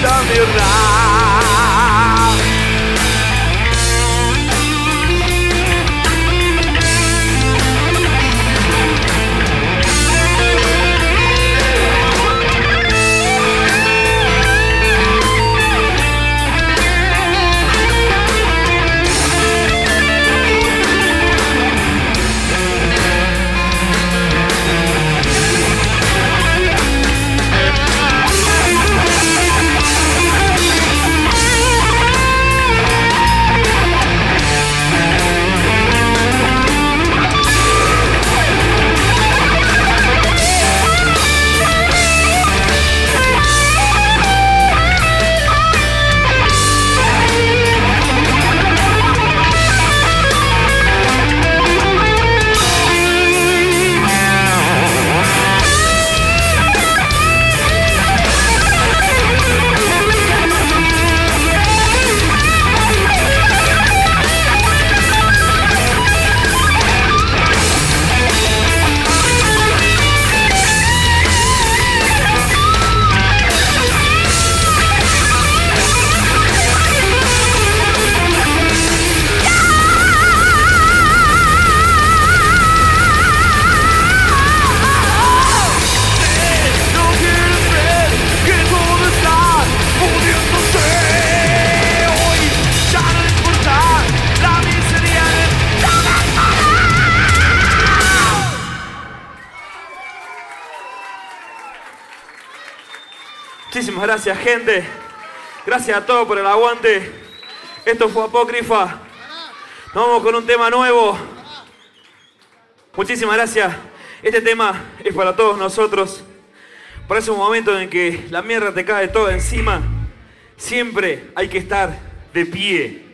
la mierda. Muchísimas gracias, gente. Gracias a todos por el aguante. Esto fue Apócrifa. Nos vamos con un tema nuevo. Muchísimas gracias. Este tema es para todos nosotros. Para esos momentos en que la mierda te cae toda encima, siempre hay que estar de pie.